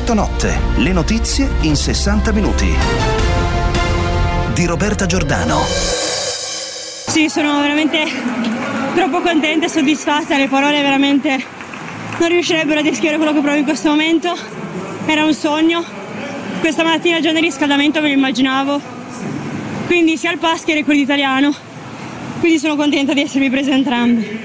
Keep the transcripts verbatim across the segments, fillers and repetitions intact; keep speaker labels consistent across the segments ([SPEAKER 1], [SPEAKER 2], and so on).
[SPEAKER 1] Effetto Notte, le notizie in sessanta minuti. Di Roberta Giordano.
[SPEAKER 2] Sì, sono veramente troppo contenta e soddisfatta, le parole veramente non riuscirebbero a descrivere quello che provo in questo momento. Era un sogno, questa mattina già nel riscaldamento me lo immaginavo, quindi sia il pass che il record italiano, quindi sono contenta di essermi presa entrambi.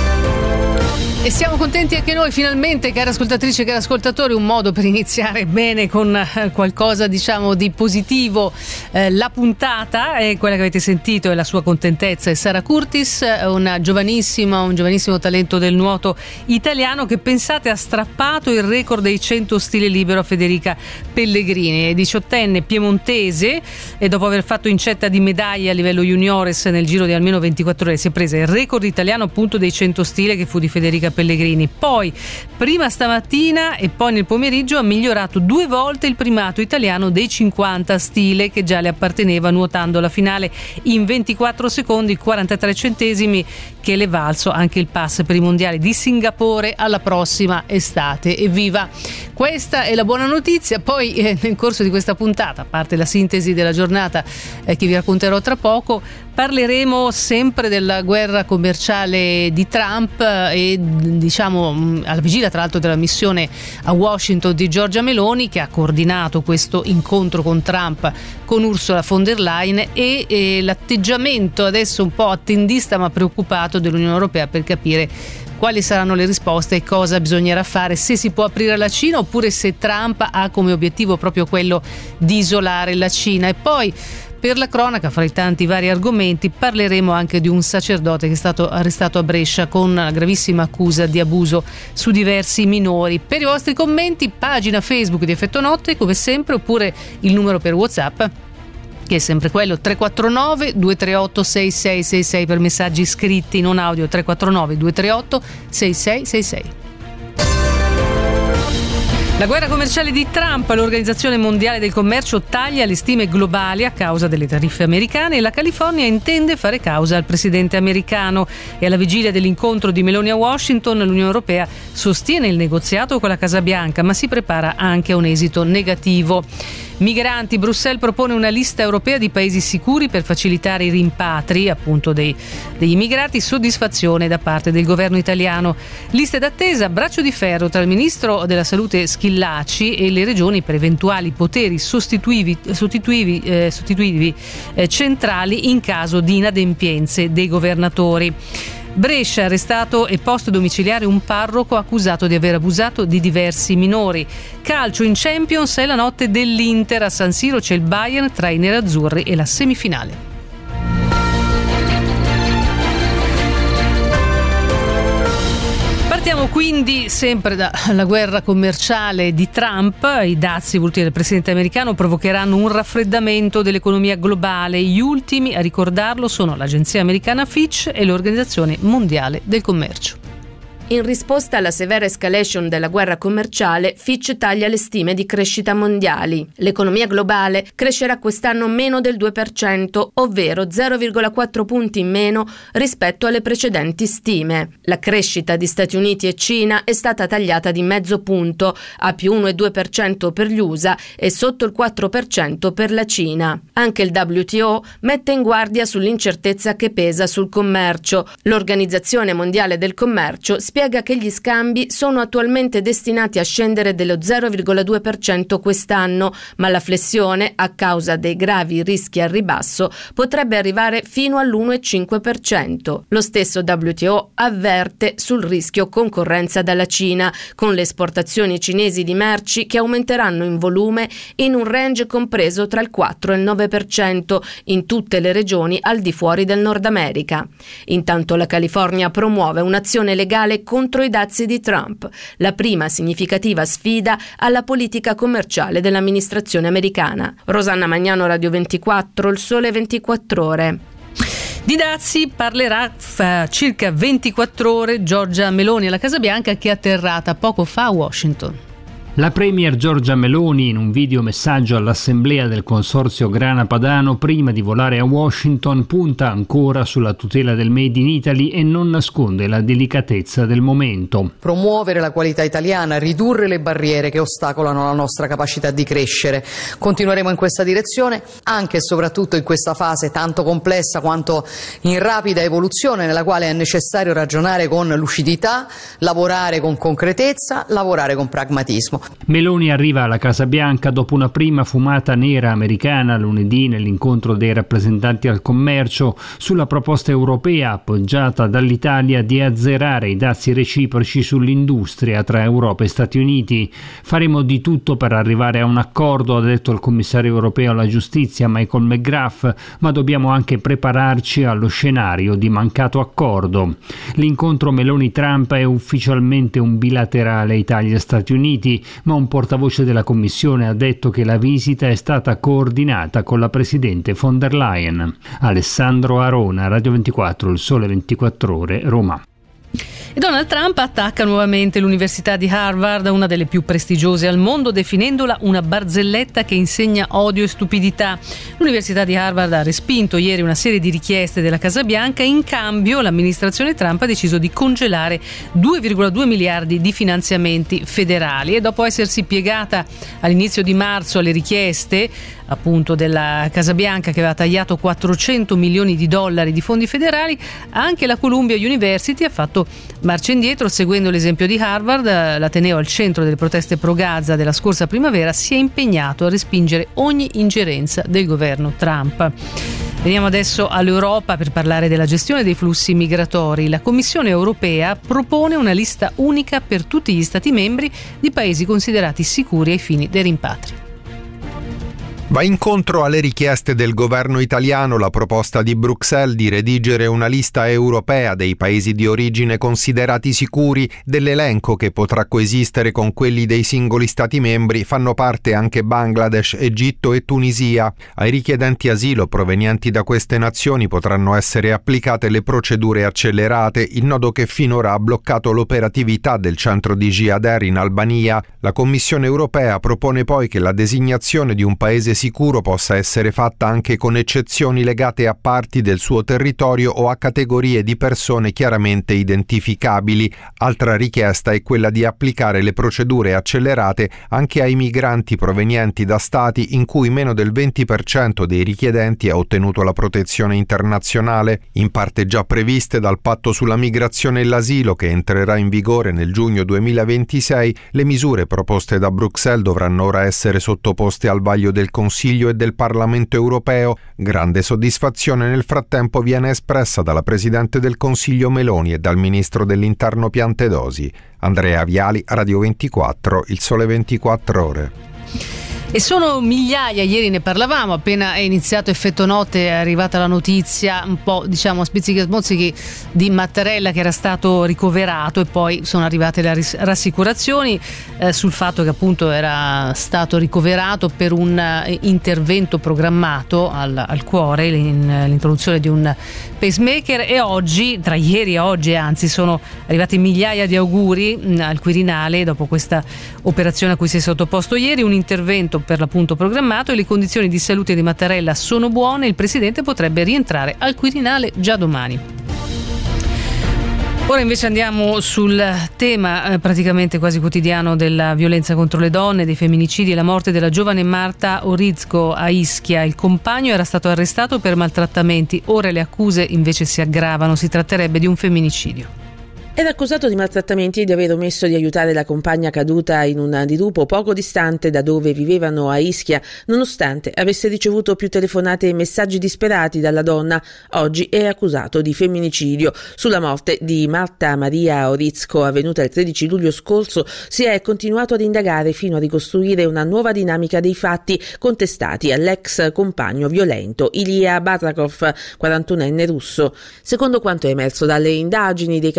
[SPEAKER 3] E siamo contenti anche noi, finalmente, cari ascoltatrici e cari ascoltatori, un modo per iniziare bene con qualcosa, diciamo, di positivo. Eh, la puntata è quella che avete sentito, è la sua contentezza, è Sara Curtis, una giovanissima, un giovanissimo talento del nuoto italiano che, pensate, ha strappato il record dei cento stile libero a Federica Pellegrini. È diciottenne piemontese e dopo aver fatto incetta di medaglie a livello juniores nel giro di almeno ventiquattro ore si è presa il record italiano appunto dei cento stile, che fu di Federica Pellegrini. Poi, prima stamattina e poi nel pomeriggio, ha migliorato due volte il primato italiano dei cinquanta stile che già le apparteneva, nuotando la finale in ventiquattro secondi quarantatré centesimi, che le valso anche il pass per i mondiali di Singapore alla prossima estate. Evviva! Questa è la buona notizia. Poi eh, nel corso di questa puntata, a parte la sintesi della giornata eh, che vi racconterò tra poco, parleremo sempre della guerra commerciale di Trump e, diciamo, alla vigilia tra l'altro della missione a Washington di Giorgia Meloni, che ha coordinato questo incontro con Trump con Ursula von der Leyen, e, e l'atteggiamento adesso un po' attendista ma preoccupato dell'Unione Europea per capire quali saranno le risposte e cosa bisognerà fare, se si può aprire la Cina oppure se Trump ha come obiettivo proprio quello di isolare la Cina. E poi, per la cronaca, fra i tanti vari argomenti, parleremo anche di un sacerdote che è stato arrestato a Brescia con una gravissima accusa di abuso su diversi minori. Per i vostri commenti, pagina Facebook di Effetto Notte, come sempre, oppure il numero per WhatsApp, che è sempre quello tre quattro nove due tre otto sei sei sei sei per messaggi scritti, non audio, tre quattro nove due tre otto sei sei sei sei. La guerra commerciale di Trump, l'Organizzazione Mondiale del Commercio taglia le stime globali a causa delle tariffe americane e la California intende fare causa al presidente americano. E alla vigilia dell'incontro di Meloni a Washington, l'Unione Europea sostiene il negoziato con la Casa Bianca, ma si prepara anche a un esito negativo. Migranti, Bruxelles propone una lista europea di paesi sicuri per facilitare i rimpatri appunto dei, degli immigrati, soddisfazione da parte del governo italiano. Liste d'attesa, braccio di ferro tra il ministro della salute Schillaci e le regioni per eventuali poteri sostitutivi, sostitutivi, eh, sostitutivi eh, centrali in caso di inadempienze dei governatori. Brescia, arrestato e posto domiciliare un parroco accusato di aver abusato di diversi minori. Calcio, in Champions è la notte dell'Inter, a San Siro c'è il Bayern tra i nerazzurri e la semifinale. Partiamo quindi sempre dalla guerra commerciale di Trump. I dazi voluti dal presidente americano provocheranno un raffreddamento dell'economia globale. Gli ultimi a ricordarlo sono l'agenzia americana Fitch e l'Organizzazione Mondiale del Commercio.
[SPEAKER 4] In risposta alla severa escalation della guerra commerciale, Fitch taglia le stime di crescita mondiali. L'economia globale crescerà quest'anno meno del due per cento, ovvero zero virgola quattro punti in meno rispetto alle precedenti stime. La crescita di Stati Uniti e Cina è stata tagliata di mezzo punto, a più uno virgola due per cento per gli U S A e sotto il quattro per cento per la Cina. Anche il W T O mette in guardia sull'incertezza che pesa sul commercio. L'Organizzazione Mondiale del Commercio spiega che gli scambi sono attualmente destinati a scendere dello zero virgola due per cento quest'anno, ma la flessione, a causa dei gravi rischi al ribasso, potrebbe arrivare fino all'uno virgola cinque per cento. Lo stesso W T O avverte sul rischio concorrenza dalla Cina, con le esportazioni cinesi di merci che aumenteranno in volume in un range compreso tra il quattro e il nove per cento in tutte le regioni al di fuori del Nord America. Intanto la California promuove un'azione legale contro i dazi di Trump, la prima significativa sfida alla politica commerciale dell'amministrazione americana. Rosanna Magnano, Radio ventiquattro, Il Sole ventiquattro Ore.
[SPEAKER 3] Di dazi parlerà fra circa ventiquattro ore Giorgia Meloni alla Casa Bianca, che è atterrata poco fa a Washington.
[SPEAKER 5] La premier Giorgia Meloni, in un videomessaggio all'assemblea del consorzio Grana Padano prima di volare a Washington, punta ancora sulla tutela del Made in Italy e non nasconde la delicatezza del momento.
[SPEAKER 6] Promuovere la qualità italiana, ridurre le barriere che ostacolano la nostra capacità di crescere. Continueremo in questa direzione anche e soprattutto in questa fase tanto complessa quanto in rapida evoluzione, nella quale è necessario ragionare con lucidità, lavorare con concretezza, lavorare con pragmatismo.
[SPEAKER 5] Meloni arriva alla Casa Bianca dopo una prima fumata nera americana lunedì nell'incontro dei rappresentanti al commercio sulla proposta europea appoggiata dall'Italia di azzerare i dazi reciproci sull'industria tra Europa e Stati Uniti. Faremo di tutto per arrivare a un accordo, ha detto il commissario europeo alla giustizia Michael McGrath, ma dobbiamo anche prepararci allo scenario di mancato accordo. L'incontro Meloni-Trump è ufficialmente un bilaterale Italia-Stati Uniti, ma un portavoce della Commissione ha detto che la visita è stata coordinata con la presidente von der Leyen. Alessandro Arona, Radio ventiquattro, Il Sole ventiquattro Ore, Roma.
[SPEAKER 3] E Donald Trump attacca nuovamente l'Università di Harvard, una delle più prestigiose al mondo, definendola una barzelletta che insegna odio e stupidità. L'Università di Harvard ha respinto ieri una serie di richieste della Casa Bianca. In cambio, l'amministrazione Trump ha deciso di congelare due virgola due miliardi di finanziamenti federali e dopo essersi piegata all'inizio di marzo alle richieste appunto della Casa Bianca, che aveva tagliato quattrocento milioni di dollari di fondi federali, anche la Columbia University ha fatto marcia indietro. Seguendo l'esempio di Harvard, l'ateneo al centro delle proteste pro Gaza della scorsa primavera si è impegnato a respingere ogni ingerenza del governo Trump. Veniamo adesso all'Europa per parlare della gestione dei flussi migratori. La Commissione europea propone una lista unica per tutti gli Stati membri di paesi considerati sicuri ai fini dei rimpatri.
[SPEAKER 7] Va incontro alle richieste del governo italiano la proposta di Bruxelles di redigere una lista europea dei paesi di origine considerati sicuri. Dell'elenco, che potrà coesistere con quelli dei singoli stati membri, fanno parte anche Bangladesh, Egitto e Tunisia. Ai richiedenti asilo provenienti da queste nazioni potranno essere applicate le procedure accelerate, il nodo che finora ha bloccato l'operatività del centro di Gjader in Albania. La Commissione europea propone poi che la designazione di un paese sicuro possa essere fatta anche con eccezioni legate a parti del suo territorio o a categorie di persone chiaramente identificabili. Altra richiesta è quella di applicare le procedure accelerate anche ai migranti provenienti da stati in cui meno del venti per cento dei richiedenti ha ottenuto la protezione internazionale, in parte già previste dal Patto sulla migrazione e l'asilo che entrerà in vigore nel giugno duemilaventisei. Le misure proposte da Bruxelles dovranno ora essere sottoposte al vaglio del Consiglio e del Parlamento europeo. Grande soddisfazione nel frattempo viene espressa dalla Presidente del Consiglio Meloni e dal Ministro dell'Interno Piantedosi. Andrea Viali, Radio ventiquattro, Il Sole ventiquattro Ore.
[SPEAKER 3] E sono migliaia, ieri ne parlavamo, appena è iniziato Effetto Notte è arrivata la notizia un po' diciamo a spizzichi e smozzichi di Mattarella che era stato ricoverato, e poi sono arrivate le rassicurazioni eh, sul fatto che appunto era stato ricoverato per un eh, intervento programmato al, al cuore, in, l'introduzione di un pacemaker. E oggi, tra ieri e oggi anzi, sono arrivati migliaia di auguri mh, al Quirinale dopo questa operazione a cui si è sottoposto ieri, un intervento per l'appunto programmato, e le condizioni di salute di Mattarella sono buone. Il presidente potrebbe rientrare al Quirinale già domani. Ora invece andiamo sul tema eh, praticamente quasi quotidiano della violenza contro le donne, dei femminicidi e la morte della giovane Marta Orizco a Ischia. Il compagno era stato arrestato per maltrattamenti, ora le accuse invece si aggravano, si tratterebbe di un femminicidio.
[SPEAKER 8] Era accusato di maltrattamenti e di aver omesso di aiutare la compagna caduta in un dirupo poco distante da dove vivevano a Ischia, nonostante avesse ricevuto più telefonate e messaggi disperati dalla donna. Oggi è accusato di femminicidio. Sulla morte di Marta Maria Orizco, avvenuta il tredici luglio scorso, si è continuato ad indagare fino a ricostruire una nuova dinamica dei fatti contestati all'ex compagno violento Ilya Batrakov, quarantunenne russo. Secondo quanto è emerso dalle indagini dei carabinieri,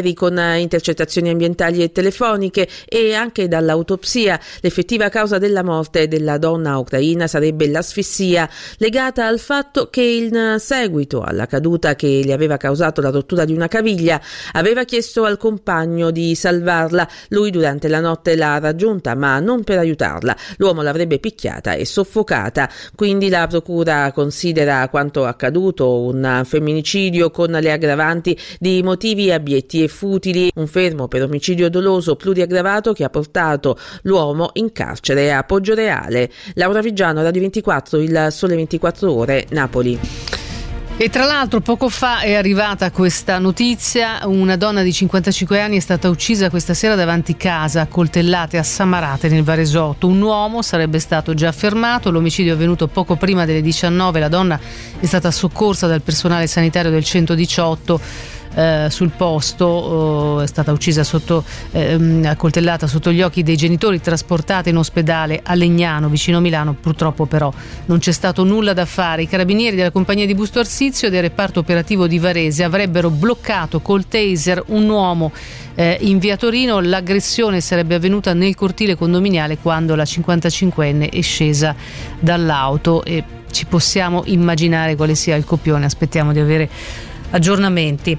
[SPEAKER 8] ieri con intercettazioni ambientali e telefoniche, e anche dall'autopsia l'effettiva causa della morte della donna ucraina sarebbe l'asfissia legata al fatto che in seguito alla caduta che le aveva causato la rottura di una caviglia aveva chiesto al compagno di salvarla. Lui durante la notte l'ha raggiunta, ma non per aiutarla. L'uomo l'avrebbe picchiata e soffocata. Quindi la procura considera quanto accaduto un femminicidio con le aggravanti di motivi abietti e futili, un fermo per omicidio doloso pluriaggravato che ha portato l'uomo in carcere a Poggioreale. Laura Vigiano, Radio ventiquattro, Il Sole ventiquattro Ore, Napoli.
[SPEAKER 3] E tra l'altro poco fa è arrivata questa notizia: una donna di cinquantacinque anni è stata uccisa questa sera davanti casa a coltellate a Samarate nel Varesotto. Un uomo sarebbe stato già fermato, l'omicidio è avvenuto poco prima delle diciannove, la donna è stata soccorsa dal personale sanitario del centodiciotto. Eh, sul posto eh, è stata uccisa sotto eh, accoltellata sotto gli occhi dei genitori, trasportata in ospedale a Legnano vicino Milano. Purtroppo però non c'è stato nulla da fare. I carabinieri della compagnia di Busto Arsizio e del reparto operativo di Varese avrebbero bloccato col taser un uomo eh, in via Torino. L'aggressione sarebbe avvenuta nel cortile condominiale quando la cinquantacinquenne è scesa dall'auto, e ci possiamo immaginare quale sia il copione. Aspettiamo di avere aggiornamenti.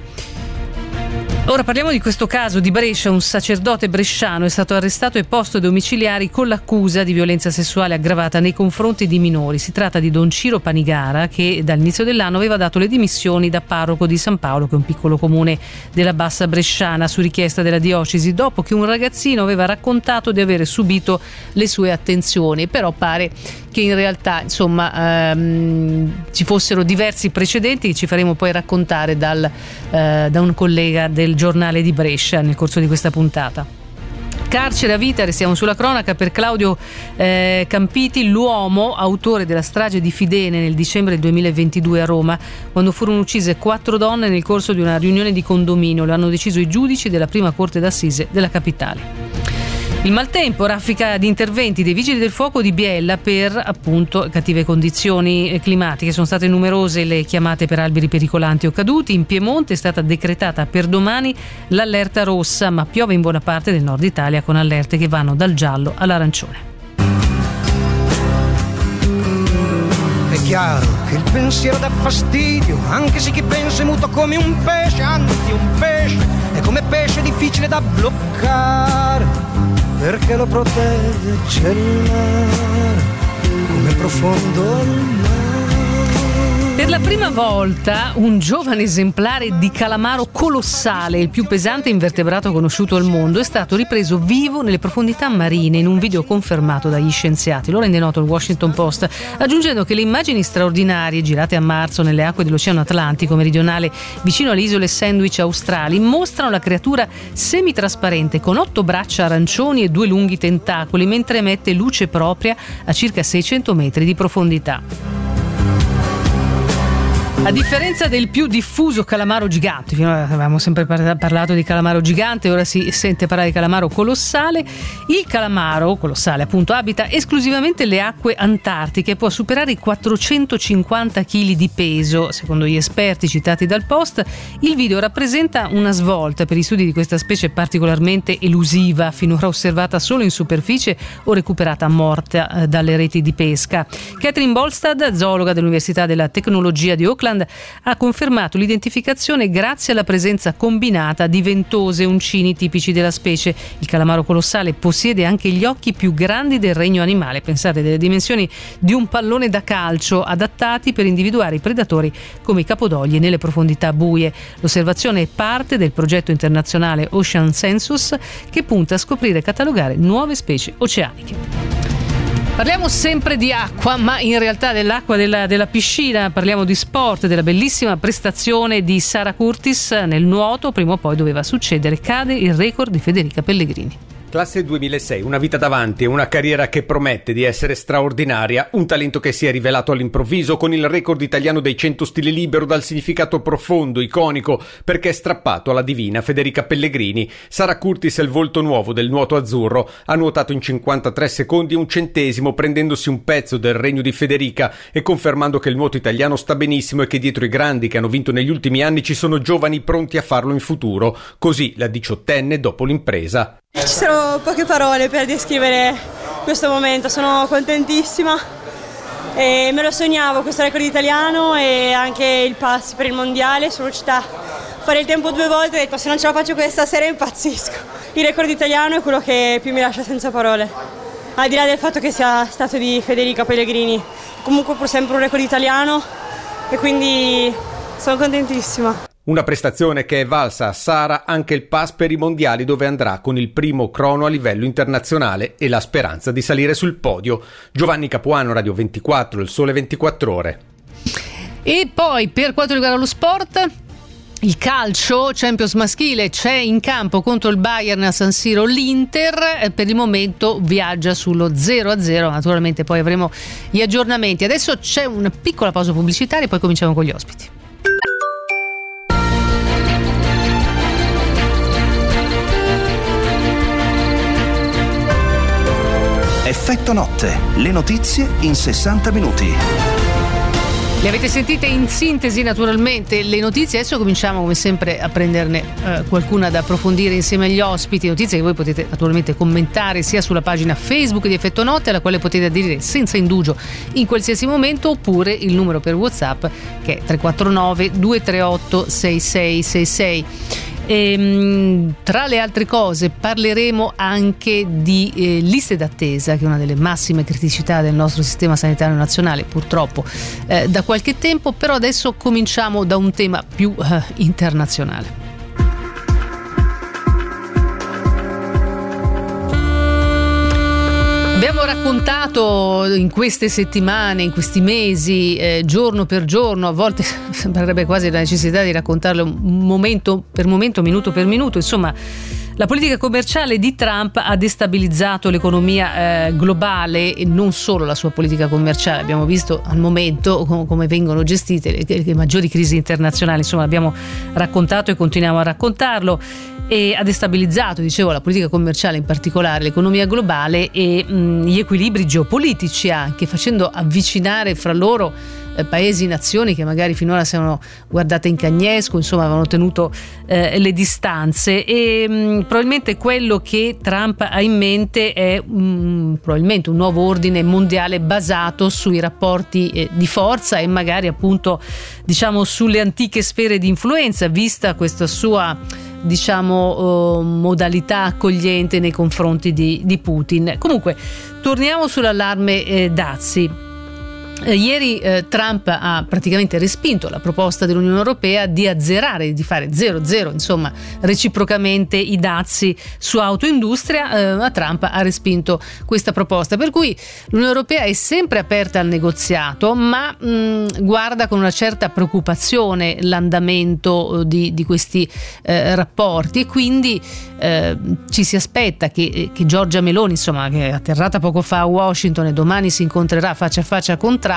[SPEAKER 3] Ora parliamo di questo caso di Brescia. Un sacerdote bresciano è stato arrestato e posto domiciliari con l'accusa di violenza sessuale aggravata nei confronti di minori. Si tratta di Don Ciro Panigara, che dall'inizio dell'anno aveva dato le dimissioni da parroco di San Paolo, che è un piccolo comune della Bassa Bresciana, su richiesta della diocesi, dopo che un ragazzino aveva raccontato di avere subito le sue attenzioni. Però pare che in realtà insomma ehm, ci fossero diversi precedenti che ci faremo poi raccontare dal, eh, da un collega del giornale di Brescia nel corso di questa puntata. Carcere a vita, restiamo sulla cronaca, per Claudio eh, Campiti, l'uomo autore della strage di Fidene nel dicembre del duemilaventidue a Roma, quando furono uccise quattro donne nel corso di una riunione di condominio. Lo hanno deciso i giudici della prima corte d'assise della capitale. Il maltempo, raffica di interventi dei vigili del fuoco di Biella per appunto cattive condizioni climatiche. Sono state numerose le chiamate per alberi pericolanti o caduti. In Piemonte è stata decretata per domani l'allerta rossa, ma piove in buona parte del nord Italia con allerte che vanno dal giallo all'arancione.
[SPEAKER 9] È chiaro che il pensiero dà fastidio, anche se chi pensa è muto come un pesce, anzi un pesce è come pesce difficile da bloccare, perché lo protegge il mare, come profondo il mare.
[SPEAKER 3] Per la prima volta un giovane esemplare di calamaro colossale, il più pesante invertebrato conosciuto al mondo, è stato ripreso vivo nelle profondità marine in un video confermato dagli scienziati. Lo rende noto il Washington Post, aggiungendo che le immagini straordinarie girate a marzo nelle acque dell'Oceano Atlantico meridionale vicino alle isole Sandwich australi mostrano la creatura semitrasparente con otto braccia arancioni e due lunghi tentacoli, mentre emette luce propria a circa seicento metri di profondità. A differenza del più diffuso calamaro gigante, finora avevamo sempre parlato di calamaro gigante, ora si sente parlare di calamaro colossale. Il calamaro colossale appunto abita esclusivamente le acque antartiche e può superare i quattrocentocinquanta chili di peso. Secondo gli esperti citati dal Post, il video rappresenta una svolta per gli studi di questa specie particolarmente elusiva, finora osservata solo in superficie o recuperata morta dalle reti di pesca. Catherine Bolstad, zoologa dell'Università della Tecnologia di Auckland, ha confermato l'identificazione grazie alla presenza combinata di ventose uncini tipici della specie. Il calamaro colossale possiede anche gli occhi più grandi del regno animale, pensate, delle dimensioni di un pallone da calcio, adattati per individuare i predatori come i capodogli nelle profondità buie. L'osservazione è parte del progetto internazionale Ocean Census, che punta a scoprire e catalogare nuove specie oceaniche. Parliamo sempre di acqua, ma in realtà dell'acqua della, della piscina. Parliamo di sport, della bellissima prestazione di Sara Curtis nel nuoto. Prima o poi doveva succedere, cade il record di Federica Pellegrini.
[SPEAKER 10] Classe duemilasei, una vita davanti e una carriera che promette di essere straordinaria, un talento che si è rivelato all'improvviso con il record italiano dei cento stile libero dal significato profondo, iconico, perché è strappato alla divina Federica Pellegrini. Sara Curtis è il volto nuovo del nuoto azzurro, ha nuotato in cinquantatré secondi e un centesimo, prendendosi un pezzo del regno di Federica e confermando che il nuoto italiano sta benissimo e che dietro i grandi che hanno vinto negli ultimi anni ci sono giovani pronti a farlo in futuro. Così la diciottenne dopo l'impresa.
[SPEAKER 2] Ci sono poche parole per descrivere questo momento, sono contentissima e me lo sognavo questo record italiano e anche il pass per il mondiale su velocità. Fare il tempo due volte, ho detto se non ce la faccio questa sera impazzisco. Il record italiano è quello che più mi lascia senza parole, al di là del fatto che sia stato di Federica Pellegrini, comunque pur sempre un record italiano e quindi sono contentissima.
[SPEAKER 10] Una prestazione che è valsa a Sara anche il pass per i mondiali, dove andrà con il primo crono a livello internazionale e la speranza di salire sul podio. Giovanni Capuano, Radio ventiquattro, Il Sole ventiquattro Ore.
[SPEAKER 3] E poi per quanto riguarda lo sport, il calcio, Champions maschile, c'è in campo contro il Bayern a San Siro l'Inter, per il momento viaggia sullo zero a zero, naturalmente poi avremo gli aggiornamenti. Adesso c'è una piccola pausa pubblicitaria e poi cominciamo con gli ospiti.
[SPEAKER 1] Effetto notte, le notizie in sessanta minuti.
[SPEAKER 3] Le avete sentite in sintesi naturalmente le notizie, adesso cominciamo come sempre a prenderne eh, qualcuna da approfondire insieme agli ospiti, notizie che voi potete naturalmente commentare sia sulla pagina Facebook di Effetto Notte, alla quale potete aderire senza indugio in qualsiasi momento, oppure il numero per WhatsApp che è tre quattro nove due tre otto sei sei sei sei. E, tra le altre cose parleremo anche di eh, liste d'attesa, che è una delle massime criticità del nostro sistema sanitario nazionale purtroppo eh, da qualche tempo, però adesso cominciamo da un tema più eh, internazionale. Abbiamo raccontato in queste settimane, in questi mesi, eh, giorno per giorno, a volte sembrerebbe quasi la necessità di raccontarlo momento per momento, minuto per minuto, insomma, la politica commerciale di Trump ha destabilizzato l'economia eh, globale e non solo la sua politica commerciale. Abbiamo visto al momento com- come vengono gestite le, le maggiori crisi internazionali, insomma abbiamo raccontato e continuiamo a raccontarlo, e ha destabilizzato, dicevo, la politica commerciale, in particolare l'economia globale e mh, gli equilibri geopolitici, anche facendo avvicinare fra loro eh, paesi, nazioni che magari finora si erano guardate in cagnesco, insomma avevano tenuto eh, le distanze. E mh, probabilmente quello che Trump ha in mente è mh, probabilmente un nuovo ordine mondiale basato sui rapporti eh, di forza e magari appunto diciamo sulle antiche sfere di influenza, vista questa sua diciamo uh, modalità accogliente nei confronti di, di Putin. Comunque torniamo sull'allarme eh, dazi. Eh, ieri eh, Trump ha praticamente respinto la proposta dell'Unione Europea di azzerare, di fare zero zero, insomma reciprocamente i dazi su autoindustria, eh, ma Trump ha respinto questa proposta, per cui l'Unione Europea è sempre aperta al negoziato, ma mh, guarda con una certa preoccupazione l'andamento di, di questi eh, rapporti, e quindi eh, ci si aspetta che, che Giorgia Meloni, insomma, che è atterrata poco fa a Washington e domani si incontrerà faccia a faccia con Trump,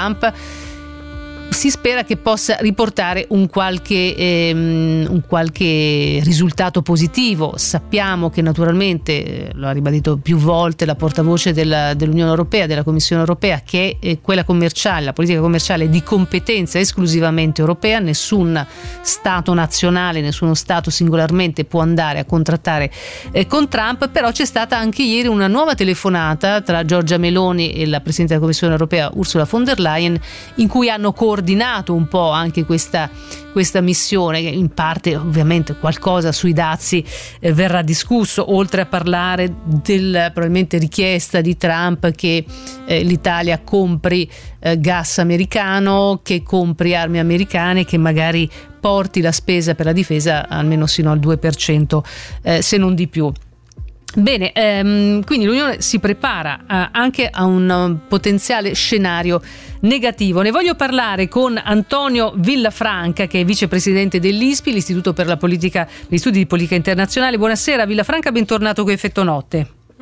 [SPEAKER 3] si spera che possa riportare un qualche, ehm, un qualche risultato positivo. Sappiamo che naturalmente, lo ha ribadito più volte la portavoce della, dell'Unione Europea, della Commissione Europea, che è quella commerciale, la politica commerciale di competenza esclusivamente europea, nessun Stato nazionale, nessuno Stato singolarmente può andare a contrattare eh, con Trump. Però c'è stata anche ieri una nuova telefonata tra Giorgia Meloni e la Presidente della Commissione Europea Ursula von der Leyen, in cui hanno coordinato un po' anche questa, questa missione, che in parte ovviamente qualcosa sui dazi eh, verrà discusso, oltre a parlare della probabilmente richiesta di Trump che eh, l'Italia compri eh, gas americano, che compri armi americane, che magari porti la spesa per la difesa almeno sino al due per cento eh, se non di più. Bene, ehm, quindi l'Unione si prepara eh, anche a un um, potenziale scenario negativo. Ne voglio parlare con Antonio Villafranca, che è vicepresidente dell'I S P I, l'Istituto per la Politica, gli Studi di Politica Internazionale. Buonasera Villafranca, bentornato con Effetto Notte.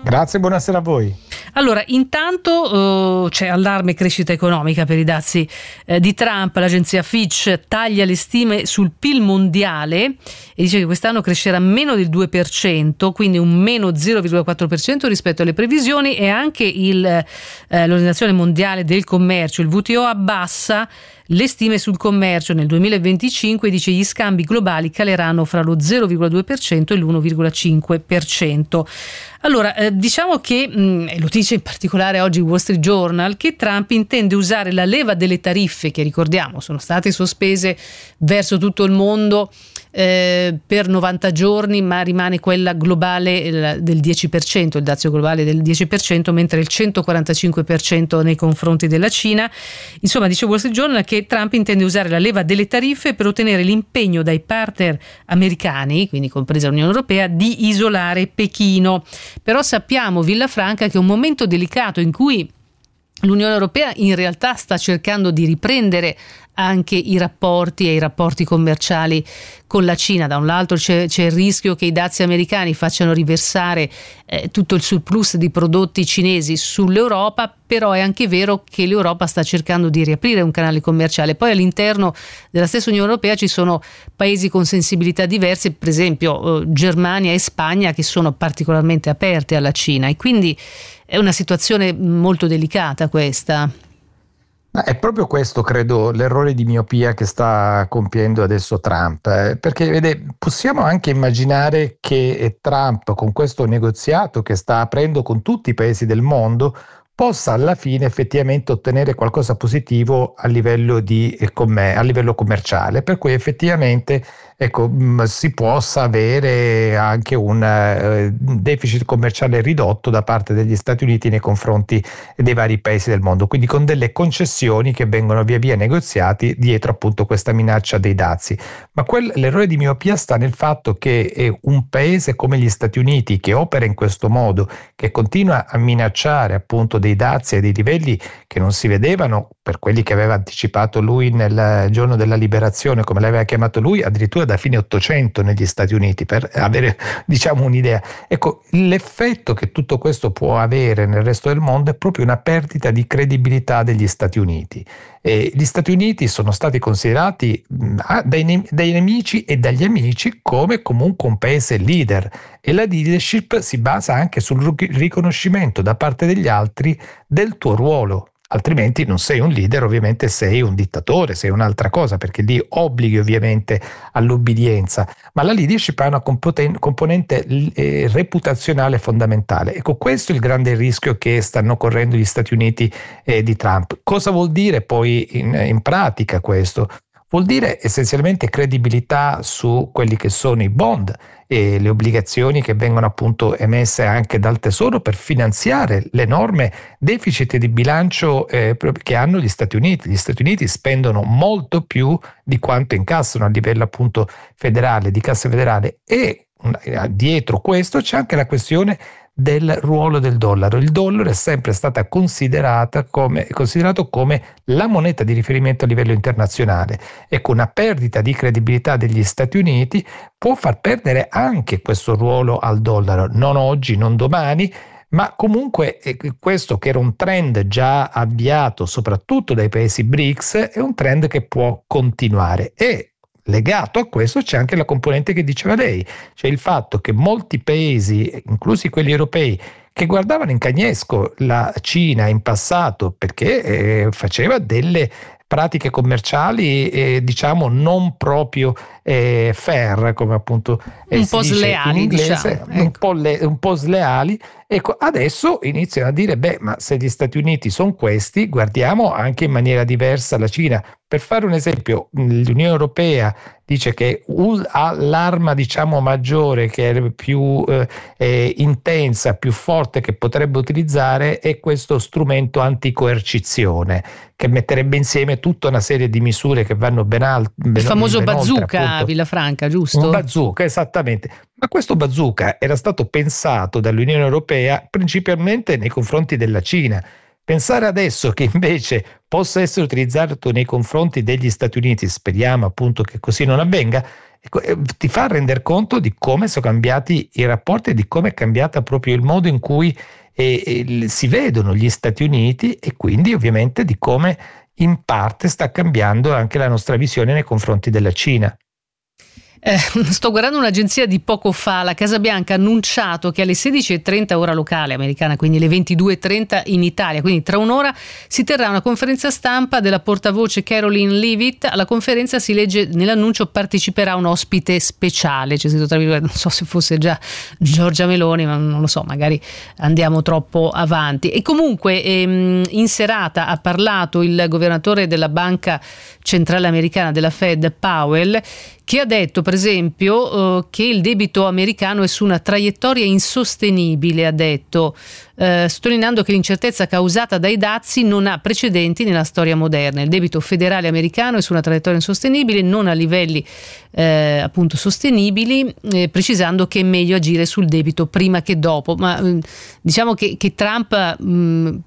[SPEAKER 11] Grazie, buonasera a voi.
[SPEAKER 3] Allora, intanto uh, c'è allarme crescita economica per i dazi eh, di Trump. L'agenzia Fitch taglia le stime sul P I L mondiale e dice che quest'anno crescerà meno del due per cento, quindi un meno zero virgola quattro per cento rispetto alle previsioni, e anche il, eh, l'Organizzazione Mondiale del Commercio, il W T O, abbassa le stime sul commercio nel duemilaventicinque, dice gli scambi globali caleranno fra lo zero virgola due per cento e l'uno virgola cinque per cento. Allora, eh, diciamo che, mh, e lo dice in particolare oggi il Wall Street Journal, che Trump intende usare la leva delle tariffe, che ricordiamo sono state sospese verso tutto il mondo eh, per novanta giorni, ma rimane quella globale eh, del dieci per cento, il dazio globale del dieci per cento, mentre il centoquarantacinque per cento nei confronti della Cina. Insomma, dice Wall Street Journal che Trump intende usare la leva delle tariffe per ottenere l'impegno dai partner americani, quindi compresa l'Unione Europea, di isolare Pechino. Però sappiamo, Villafranca, che è un momento delicato in cui l'Unione Europea in realtà sta cercando di riprendere anche i rapporti e i rapporti commerciali con la Cina. Da un lato c'è, c'è il rischio che i dazi americani facciano riversare eh, tutto il surplus di prodotti cinesi sull'Europa, però è anche vero che l'Europa sta cercando di riaprire un canale commerciale. Poi all'interno della stessa Unione Europea ci sono paesi con sensibilità diverse, per esempio eh, Germania e Spagna, che sono particolarmente aperte alla Cina, e quindi è una situazione molto delicata questa.
[SPEAKER 11] È proprio questo, credo, l'errore di miopia che sta compiendo adesso Trump, eh, perché vede, possiamo anche immaginare che Trump, con questo negoziato che sta aprendo con tutti i paesi del mondo, possa alla fine effettivamente ottenere qualcosa positivo a livello di eh, commer- a livello commerciale, per cui effettivamente ecco, mh, si possa avere anche un uh, deficit commerciale ridotto da parte degli Stati Uniti nei confronti dei vari paesi del mondo, quindi con delle concessioni che vengono via via negoziati dietro appunto questa minaccia dei dazi. Ma quel, l'errore di miopia sta nel fatto che è un paese come gli Stati Uniti, che opera in questo modo, che continua a minacciare appunto dei dazi a dei livelli che non si vedevano, per quelli che aveva anticipato lui nel giorno della liberazione, come l'aveva chiamato lui, addirittura da fine ottocento negli Stati Uniti, per avere diciamo un'idea. Ecco, l'effetto che tutto questo può avere nel resto del mondo è proprio una perdita di credibilità degli Stati Uniti. E gli Stati Uniti sono stati considerati mh, dai, ne- dai nemici e dagli amici come comunque un paese leader, e la leadership si basa anche sul ru- riconoscimento da parte degli altri del tuo ruolo. Altrimenti non sei un leader, ovviamente sei un dittatore, sei un'altra cosa, perché lì obblighi ovviamente all'obbedienza, ma la leadership ha una compoten- componente eh, reputazionale fondamentale. Ecco, questo è il grande rischio che stanno correndo gli Stati Uniti eh, di Trump. Cosa vuol dire poi in, in pratica questo? Vuol dire essenzialmente credibilità su quelli che sono i bond e le obbligazioni che vengono appunto emesse anche dal Tesoro per finanziare l'enorme deficit di bilancio eh, che hanno gli Stati Uniti. Gli Stati Uniti spendono molto più di quanto incassano a livello appunto federale, di cassa federale, e dietro questo c'è anche la questione del ruolo del dollaro. Il dollaro è sempre stata considerata come, considerato come la moneta di riferimento a livello internazionale, e con una perdita di credibilità degli Stati Uniti può far perdere anche questo ruolo al dollaro, non oggi, non domani, ma comunque eh, questo, che era un trend già avviato soprattutto dai paesi BRICS, è un trend che può continuare. E legato a questo c'è anche la componente che diceva lei, cioè il fatto che molti paesi, inclusi quelli europei, che guardavano in cagnesco la Cina in passato perché eh, faceva delle pratiche commerciali eh, diciamo non proprio eh, fair, come appunto eh,
[SPEAKER 3] un po' sleali,
[SPEAKER 11] in inglese,
[SPEAKER 3] diciamo, ecco.
[SPEAKER 11] un, po le, un po' sleali. Ecco, adesso iniziano a dire, beh, ma se gli Stati Uniti sono questi, guardiamo anche in maniera diversa la Cina. Per fare un esempio, l'Unione Europea dice che ha l'arma, diciamo, maggiore, che è più eh, eh, intensa, più forte, che potrebbe utilizzare, è questo strumento anticoercizione, che metterebbe insieme tutta una serie di misure che vanno ben alto.
[SPEAKER 3] Il famoso bazooka, Villafranca, giusto?
[SPEAKER 11] Un bazooka, esattamente. Ma questo bazooka era stato pensato dall'Unione Europea principalmente nei confronti della Cina. Pensare adesso che invece possa essere utilizzato nei confronti degli Stati Uniti, speriamo appunto che così non avvenga, ecco, ti fa rendere conto di come sono cambiati i rapporti e di come è cambiata proprio il modo in cui eh, eh, si vedono gli Stati Uniti, e quindi ovviamente di come in parte sta cambiando anche la nostra visione nei confronti della Cina.
[SPEAKER 3] Eh, sto guardando un'agenzia di poco fa. La Casa Bianca ha annunciato che alle sedici e trenta ora locale americana, quindi alle ventidue e trenta in Italia, quindi tra un'ora si terrà una conferenza stampa della portavoce Caroline Leavitt. Alla conferenza, si legge nell'annuncio, parteciperà un ospite speciale, c'è scritto tra virgolette, non so se fosse già Giorgia Meloni, ma non lo so, magari andiamo troppo avanti. E comunque ehm, in serata ha parlato il governatore della Banca Centrale Americana, della Fed, Powell, che ha detto per esempio uh, che il debito americano è su una traiettoria insostenibile, ha detto, uh, sottolineando che l'incertezza causata dai dazi non ha precedenti nella storia moderna. Il debito federale americano è su una traiettoria insostenibile, non a livelli uh, appunto sostenibili, eh, precisando che è meglio agire sul debito prima che dopo. Ma uh, diciamo che, che Trump uh,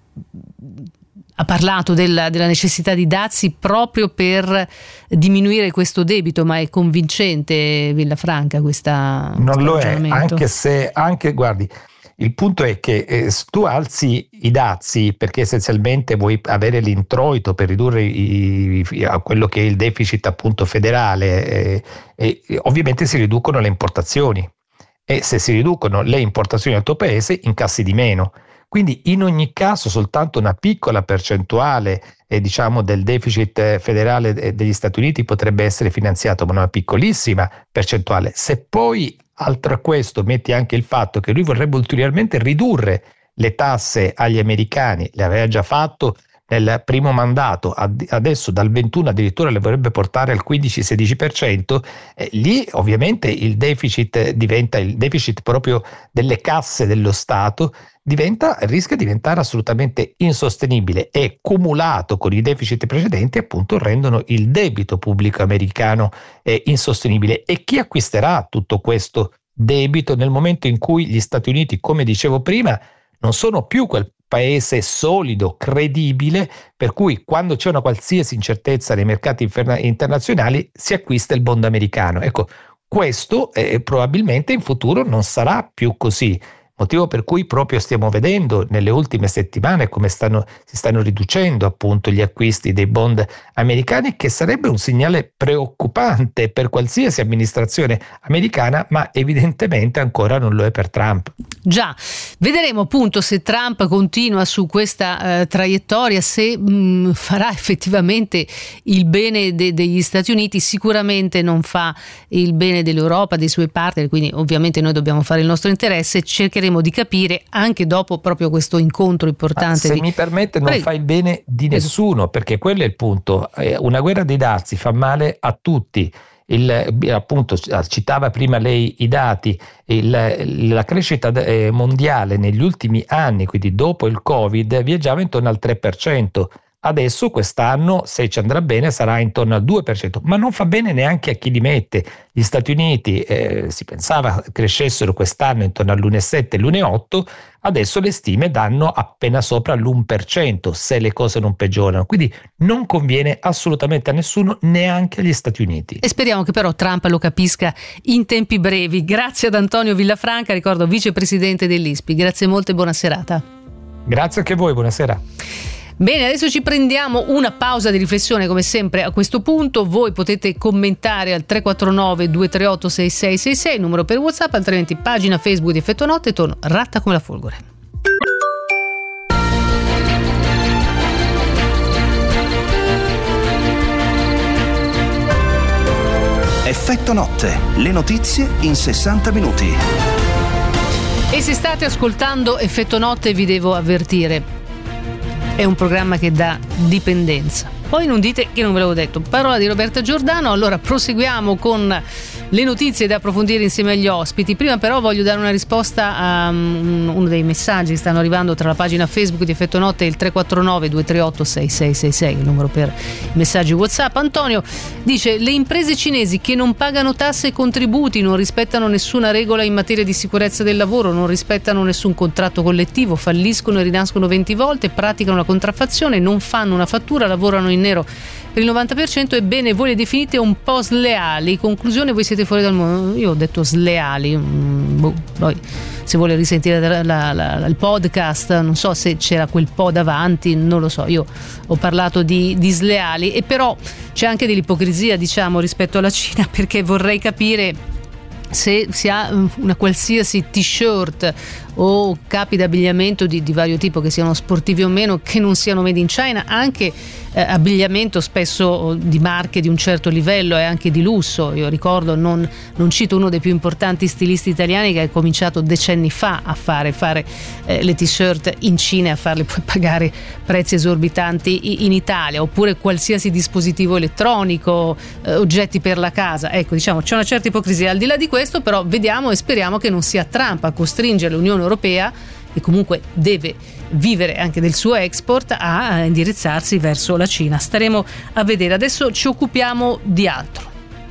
[SPEAKER 3] ha parlato della, della necessità di dazi proprio per diminuire questo debito, ma è convincente, Villafranca, questa
[SPEAKER 11] non lo è, anche se anche guardi, il punto è che eh, tu alzi i dazi perché essenzialmente vuoi avere l'introito per ridurre i, i, a quello che è il deficit appunto federale, eh, e ovviamente si riducono le importazioni, e se si riducono le importazioni al tuo paese incassi di meno. Quindi in ogni caso soltanto una piccola percentuale eh, diciamo del deficit federale degli Stati Uniti potrebbe essere finanziato, ma una piccolissima percentuale. Se poi oltre a questo metti anche il fatto che lui vorrebbe ulteriormente ridurre le tasse agli americani, le aveva già fatto nel primo mandato, adesso dal ventuno addirittura le vorrebbe portare al quindici sedici per cento, eh, lì ovviamente il deficit diventa il deficit proprio delle casse dello Stato, diventa, rischia di diventare assolutamente insostenibile, e cumulato con i deficit precedenti appunto rendono il debito pubblico americano eh, insostenibile. E chi acquisterà tutto questo debito nel momento in cui gli Stati Uniti, come dicevo prima, non sono più quel paese solido, credibile, per cui quando c'è una qualsiasi incertezza nei mercati internazionali si acquista il bond americano. Ecco, questo eh, probabilmente in futuro non sarà più così, motivo per cui proprio stiamo vedendo nelle ultime settimane come stanno, si stanno riducendo appunto gli acquisti dei bond americani, che sarebbe un segnale preoccupante per qualsiasi amministrazione americana, ma evidentemente ancora non lo è per Trump.
[SPEAKER 3] Già, vedremo appunto se Trump continua su questa eh, traiettoria, se mh, farà effettivamente il bene de- degli Stati Uniti. Sicuramente non fa il bene dell'Europa, dei suoi partner, quindi ovviamente noi dobbiamo fare il nostro interesse. Cercheremo di capire anche dopo proprio questo incontro importante.
[SPEAKER 11] Ma se
[SPEAKER 3] di...
[SPEAKER 11] mi permette, non Prego. fa il bene di nessuno, perché quello è il punto. Una guerra dei dazi fa male a tutti. Il, appunto citava prima lei i dati, il, la crescita mondiale negli ultimi anni, quindi dopo il Covid, viaggiava intorno al tre per cento. Adesso quest'anno, se ci andrà bene, sarà intorno al due per cento, ma non fa bene neanche a chi li mette. Gli Stati Uniti eh, si pensava crescessero quest'anno intorno all'uno virgola sette, l'uno virgola otto, adesso le stime danno appena sopra l'uno per cento se le cose non peggiorano, quindi non conviene assolutamente a nessuno, neanche agli Stati Uniti.
[SPEAKER 3] E speriamo che però Trump lo capisca in tempi brevi. Grazie ad Antonio Villafranca, ricordo vicepresidente dell'I S P I. Grazie molte e buona serata.
[SPEAKER 11] Grazie anche a voi, buonasera.
[SPEAKER 3] Bene, adesso ci prendiamo una pausa di riflessione come sempre a questo punto. Voi potete commentare al tre quattro nove due tre otto sei sei sei sei, numero per WhatsApp, altrimenti pagina Facebook di Effetto Notte. Torno ratta come la folgore.
[SPEAKER 1] Effetto Notte, le notizie in sessanta minuti.
[SPEAKER 3] E se state ascoltando Effetto Notte vi devo avvertire, è un programma che dà dipendenza. Poi non dite che non ve l'avevo detto. Parola di Roberta Giordano. Allora proseguiamo con le notizie da approfondire insieme agli ospiti. Prima però voglio dare una risposta a um, uno dei messaggi che stanno arrivando tra la pagina Facebook di Effetto Notte e il tre quattro nove due tre otto sei sei sei sei, il numero per i messaggi WhatsApp. Antonio dice: le imprese cinesi che non pagano tasse e contributi, non rispettano nessuna regola in materia di sicurezza del lavoro, non rispettano nessun contratto collettivo, falliscono e rinascono venti volte, praticano la contraffazione, non fanno una fattura, lavorano in nero per il novanta per cento, ebbene voi le definite un po' sleali. Conclusione: voi siete fuori dal mondo. Io ho detto sleali, mm, boh, poi se vuole risentire la, la, la, il podcast, non so se c'era quel po' davanti, non lo so. Io ho parlato di, di sleali, e però c'è anche dell'ipocrisia, diciamo, rispetto alla Cina, perché vorrei capire se si ha una qualsiasi t-shirt o capi d'abbigliamento di, di vario tipo, che siano sportivi o meno, che non siano made in China, anche eh, abbigliamento spesso di marche di un certo livello e anche di lusso. Io ricordo, non, non cito uno dei più importanti stilisti italiani che ha cominciato decenni fa a fare, fare eh, le t-shirt in Cina e a farle poi pagare prezzi esorbitanti in Italia, oppure qualsiasi dispositivo elettronico, eh, oggetti per la casa. Ecco, diciamo, c'è una certa ipocrisia. Al di là di questo però vediamo e speriamo che non sia Trump a costringere l'Unione Europea, che comunque deve vivere anche del suo export, a indirizzarsi verso la Cina. Staremo a vedere. Adesso ci occupiamo di altro.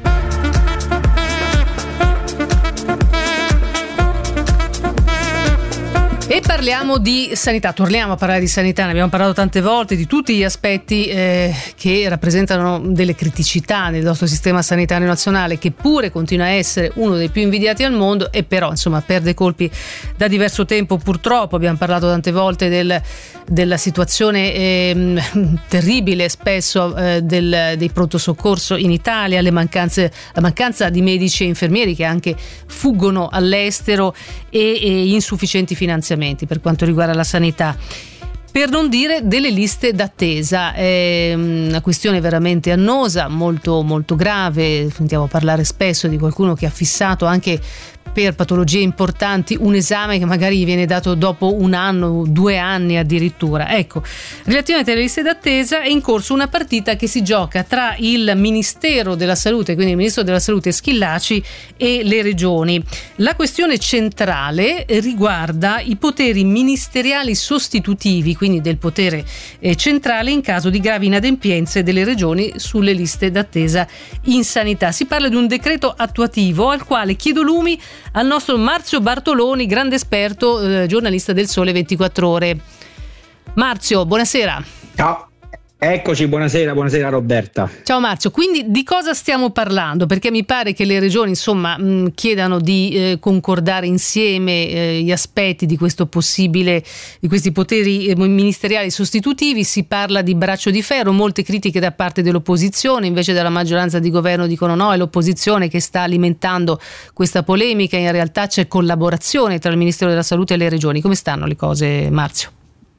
[SPEAKER 3] E parliamo di sanità, torniamo a parlare di sanità, ne abbiamo parlato tante volte, di tutti gli aspetti eh, che rappresentano delle criticità nel nostro sistema sanitario nazionale, che pure continua a essere uno dei più invidiati al mondo, e però insomma perde colpi da diverso tempo purtroppo. Abbiamo parlato tante volte del, della situazione eh, terribile spesso eh, del, dei pronto soccorso in Italia, le mancanze, la mancanza di medici e infermieri che anche fuggono all'estero, e, e insufficienti finanziamenti per quanto riguarda la sanità. Per non dire delle liste d'attesa, è una questione veramente annosa, molto molto grave. Sentiamo parlare spesso di qualcuno che ha fissato anche per patologie importanti un esame che magari gli viene dato dopo un anno, due anni addirittura. Ecco, relativamente alle liste d'attesa è in corso una partita che si gioca tra il Ministero della Salute, quindi il Ministro della Salute Schillaci, e le regioni. La questione centrale riguarda i poteri ministeriali sostitutivi, quindi del potere eh, centrale in caso di gravi inadempienze delle regioni sulle liste d'attesa in sanità. Si parla di un decreto attuativo al quale chiedo lumi al nostro Marzio Bartoloni, grande esperto, eh, giornalista del Sole ventiquattro Ore. Marzio, buonasera.
[SPEAKER 12] Ciao. Eccoci, buonasera, buonasera Roberta.
[SPEAKER 3] Ciao Marzio, quindi di cosa stiamo parlando? Perché mi pare che le regioni insomma mh, chiedano di eh, concordare insieme eh, gli aspetti di questo possibile, di questi poteri eh, ministeriali sostitutivi. Si parla di braccio di ferro, molte critiche da parte dell'opposizione, invece della maggioranza di governo dicono no, è l'opposizione che sta alimentando questa polemica. In realtà c'è collaborazione tra il Ministero della Salute e le regioni. Come stanno le cose, Marzio?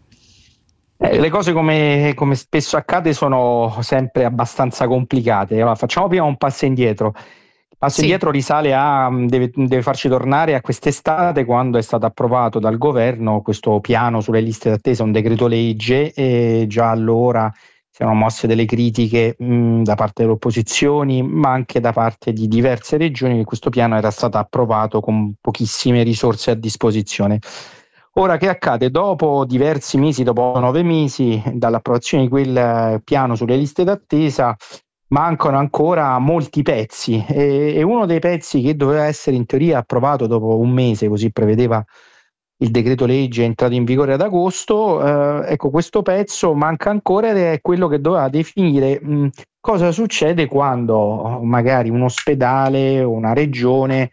[SPEAKER 12] Eh, le cose, come, come spesso accade, sono sempre abbastanza complicate. Allora, facciamo prima un passo indietro. Il passo sì. indietro risale a deve, deve farci tornare a quest'estate, quando è stato approvato dal governo questo piano sulle liste d'attesa, un decreto legge, e già allora si erano mosse delle critiche mh, da parte delle opposizioni, ma anche da parte di diverse regioni, che questo piano era stato approvato con pochissime risorse a disposizione. Ora che accade? Dopo diversi mesi, dopo nove mesi dall'approvazione di quel piano sulle liste d'attesa, mancano ancora molti pezzi, e, e uno dei pezzi che doveva essere in teoria approvato dopo un mese, così prevedeva il decreto legge entrato in vigore ad agosto, eh, ecco, questo pezzo manca ancora, ed è quello che doveva definire mh, cosa succede quando magari un ospedale o una regione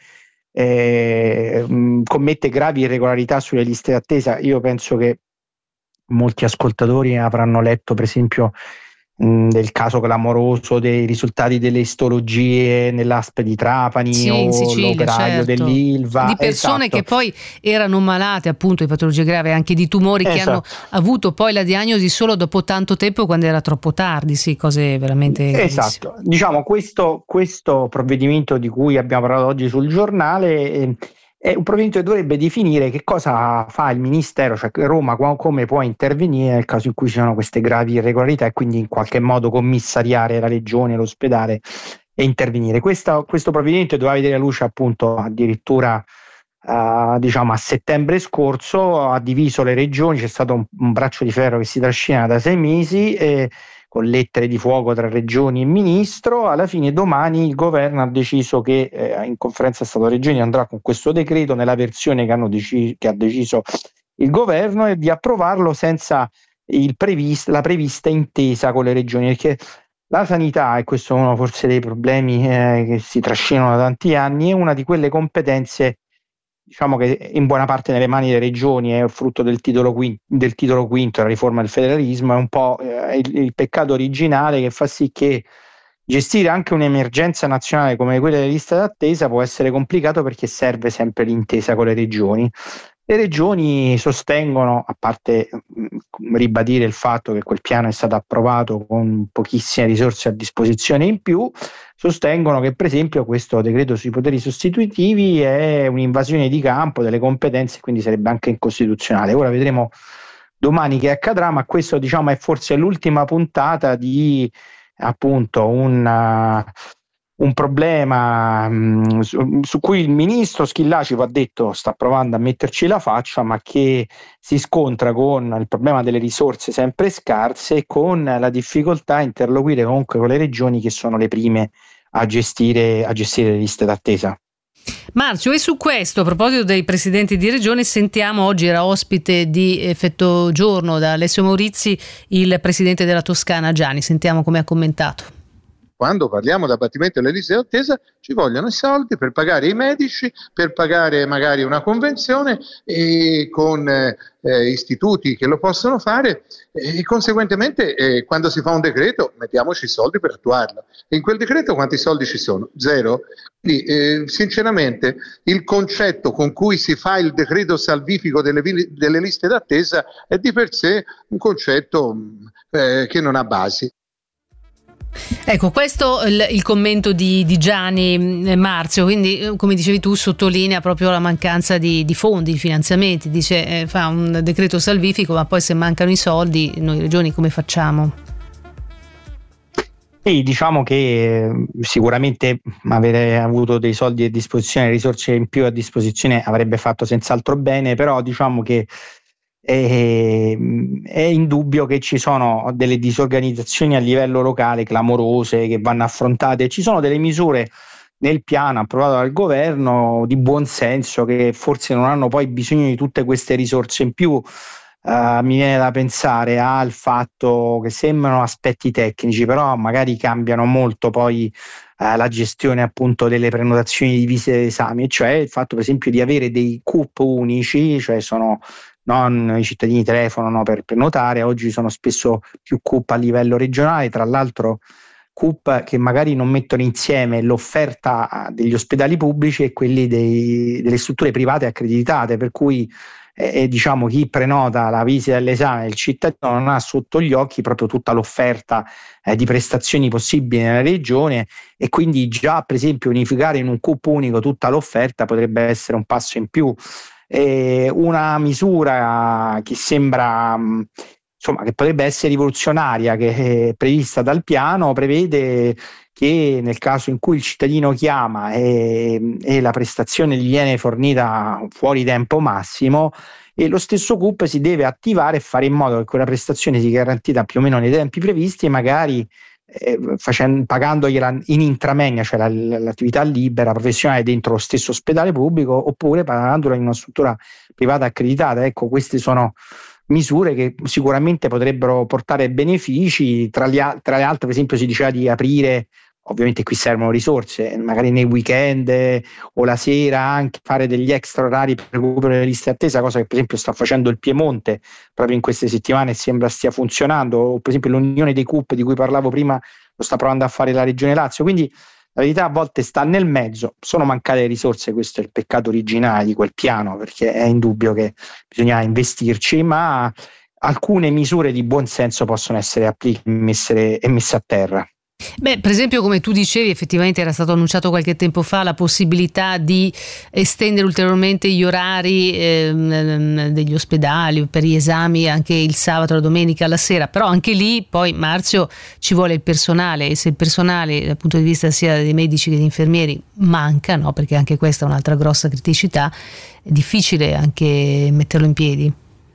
[SPEAKER 12] Eh, mh, commette gravi irregolarità sulle liste d'attesa. Io penso che molti ascoltatori avranno letto, per esempio, mh, del caso clamoroso dei risultati delle istologie nell'A S P di Trapani,
[SPEAKER 3] sì,
[SPEAKER 12] o
[SPEAKER 3] Sicilia,
[SPEAKER 12] l'operaio
[SPEAKER 3] certo.
[SPEAKER 12] dell'Ilva,
[SPEAKER 3] di persone
[SPEAKER 12] esatto.
[SPEAKER 3] che poi erano malate appunto di patologie gravi, anche di tumori, esatto. che hanno avuto poi la diagnosi solo dopo tanto tempo, quando era troppo tardi. Sì, cose veramente
[SPEAKER 12] esatto. Diciamo, questo, questo provvedimento di cui abbiamo parlato oggi sul giornale eh, è un provvedimento che dovrebbe definire che cosa fa il Ministero, cioè Roma come può intervenire nel caso in cui ci siano queste gravi irregolarità, e quindi in qualche modo commissariare la regione, l'ospedale e intervenire. Questa, questo provvedimento doveva vedere la luce appunto addirittura uh, diciamo a settembre scorso, ha diviso le regioni, c'è stato un, un braccio di ferro che si trascina da sei mesi e con lettere di fuoco tra regioni e ministro. Alla fine domani il governo ha deciso che eh, in conferenza Stato-Regioni andrà con questo decreto nella versione che, hanno deci- che ha deciso il governo e di approvarlo senza il previsto, la prevista intesa con le regioni, perché la sanità, e questo è uno forse dei problemi eh, che si trascinano da tanti anni, è una di quelle competenze, diciamo, che in buona parte nelle mani delle regioni, è frutto del titolo quinto, del titolo quinto della riforma del federalismo, è un po' eh, il, il peccato originale che fa sì che gestire anche un'emergenza nazionale come quella delle liste d'attesa può essere complicato, perché serve sempre l'intesa con le regioni. Le regioni sostengono, a parte mh, ribadire il fatto che quel piano è stato approvato con pochissime risorse a disposizione in più, sostengono che per esempio questo decreto sui poteri sostitutivi è un'invasione di campo delle competenze, quindi sarebbe anche incostituzionale. Ora vedremo domani che accadrà, ma questo, diciamo, è forse l'ultima puntata di appunto un... un problema mh, su, su cui il ministro Schillaci, va detto, sta provando a metterci la faccia, ma che si scontra con il problema delle risorse sempre scarse e con la difficoltà a interloquire comunque con le regioni, che sono le prime a gestire, a gestire le liste d'attesa.
[SPEAKER 3] Marzio, e su questo, a proposito dei presidenti di regione, sentiamo, oggi era ospite di Effetto Giorno da Alessio Maurizi il presidente della Toscana Giani, sentiamo come ha commentato.
[SPEAKER 13] Quando parliamo di abbattimento delle liste d'attesa ci vogliono i soldi per pagare i medici, per pagare magari una convenzione e con eh, istituti che lo possono fare, e conseguentemente eh, quando si fa un decreto mettiamoci i soldi per attuarlo. E in quel decreto quanti soldi ci sono? Zero. Quindi eh, sinceramente il concetto con cui si fa il decreto salvifico delle, delle liste d'attesa è di per sé un concetto eh, che non ha basi.
[SPEAKER 3] Ecco, questo è il, il commento di, di Giani, eh, Marzio, quindi come dicevi tu sottolinea proprio la mancanza di, di fondi, di finanziamenti, dice eh, fa un decreto salvifico, ma poi se mancano i soldi noi regioni come facciamo?
[SPEAKER 12] Sì, diciamo che sicuramente avere avuto dei soldi a disposizione, risorse in più a disposizione avrebbe fatto senz'altro bene, però diciamo che è, è indubbio che ci sono delle disorganizzazioni a livello locale clamorose che vanno affrontate. Ci sono delle misure nel piano approvato dal governo di buon senso che forse non hanno poi bisogno di tutte queste risorse in più. Uh, mi viene da pensare al fatto che sembrano aspetti tecnici, però magari cambiano molto poi uh, la gestione appunto delle prenotazioni di visite d'esame, e cioè il fatto per esempio di avere dei C U P unici, cioè sono non i cittadini telefonano per prenotare, oggi sono spesso più C U P a livello regionale, tra l'altro C U P che magari non mettono insieme l'offerta degli ospedali pubblici e quelli dei, delle strutture private accreditate, per cui eh, diciamo chi prenota la visita all'esame del cittadino non ha sotto gli occhi proprio tutta l'offerta eh, di prestazioni possibili nella regione, e quindi già per esempio unificare in un C U P unico tutta l'offerta potrebbe essere un passo in più. Eh, una misura che sembra insomma che potrebbe essere rivoluzionaria, che è prevista dal piano, prevede che nel caso in cui il cittadino chiama e, e la prestazione gli viene fornita fuori tempo massimo, e lo stesso C U P si deve attivare e fare in modo che quella prestazione sia garantita più o meno nei tempi previsti, magari eh, facendo, pagandogliela in intramenia, cioè la, l'attività libera professionale dentro lo stesso ospedale pubblico, oppure pagandola in una struttura privata accreditata. Ecco, queste sono misure che sicuramente potrebbero portare benefici. Tra, gli, tra le altre, per esempio, si diceva di aprire, ovviamente qui servono risorse, magari nei weekend eh, o la sera anche fare degli extra orari per recuperare le liste d'attesa, cosa che per esempio sta facendo il Piemonte proprio in queste settimane e sembra stia funzionando, o per esempio l'unione dei C U P di cui parlavo prima lo sta provando a fare la Regione Lazio. Quindi la verità a volte sta nel mezzo, sono mancate le risorse, questo è il peccato originale di quel piano, perché è indubbio che bisogna investirci, ma alcune misure di buon senso possono essere applicate e messe, e messe a terra.
[SPEAKER 3] Beh, per esempio, come tu dicevi, effettivamente era stato annunciato qualche tempo fa la possibilità di estendere ulteriormente gli orari ehm, degli ospedali per gli esami anche il sabato, la domenica, alla sera, però anche lì poi, Marzio, ci vuole il personale, e se il personale dal punto di vista sia dei medici che degli infermieri manca, no? Perché anche questa è un'altra grossa criticità, è difficile anche metterlo in piedi.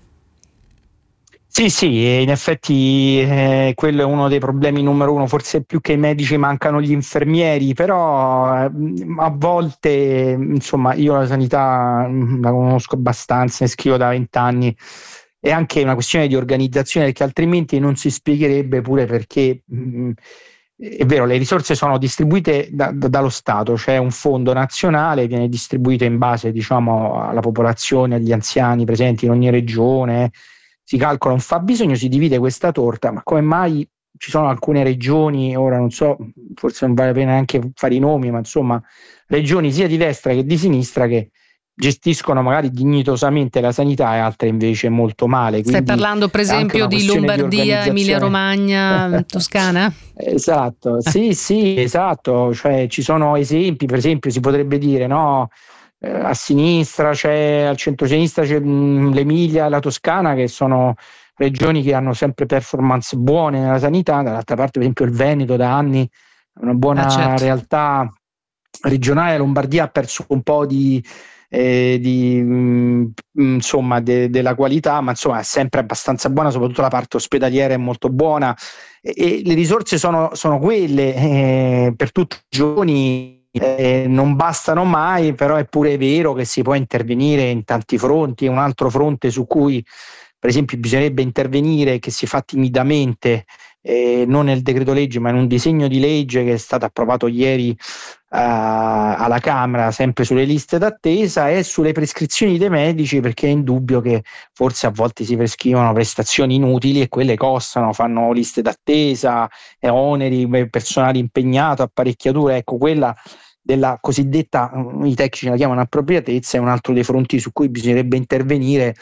[SPEAKER 12] Sì, sì, in effetti eh, quello è uno dei problemi numero uno, forse più che i medici mancano gli infermieri, però eh, a volte, insomma, io la sanità la conosco abbastanza, ne scrivo da vent'anni, è anche una questione di organizzazione, perché altrimenti non si spiegherebbe pure perché, mh, è vero, le risorse sono distribuite da, da, dallo Stato, c'è un fondo nazionale, viene distribuito in base, diciamo, alla popolazione, agli anziani presenti in ogni regione. Si calcola un fabbisogno, si divide questa torta, ma come mai ci sono alcune regioni, ora non so, forse non vale la pena neanche fare i nomi, ma insomma regioni sia di destra che di sinistra che gestiscono magari dignitosamente la sanità e altre invece molto male.
[SPEAKER 3] Stai
[SPEAKER 12] Quindi
[SPEAKER 3] parlando per esempio di Lombardia, Emilia Romagna, Toscana?
[SPEAKER 12] Esatto, sì sì, esatto, cioè ci sono esempi, per esempio si potrebbe dire, no? A sinistra c'è, al centro-sinistra c'è mh, l'Emilia e la Toscana, che sono regioni che hanno sempre performance buone nella sanità. Dall'altra parte, per esempio, il Veneto da anni è una buona ah, certo. realtà regionale. La Lombardia ha perso un po' di, eh, di mh, insomma de, della qualità, ma insomma è sempre abbastanza buona, soprattutto la parte ospedaliera è molto buona e, e le risorse sono, sono quelle eh, per tutti i giorni. Eh, non bastano mai, però è pure vero che si può intervenire in tanti fronti. Un altro fronte su cui per esempio bisognerebbe intervenire, che si fa timidamente, eh, non nel decreto legge ma in un disegno di legge che è stato approvato ieri uh, alla Camera, sempre sulle liste d'attesa, e sulle prescrizioni dei medici, perché è indubbio che forse a volte si prescrivono prestazioni inutili e quelle costano, fanno liste d'attesa, oneri, personale impegnato, apparecchiature. Ecco, quella della cosiddetta, i tecnici la chiamano appropriatezza, è un altro dei fronti su cui bisognerebbe intervenire,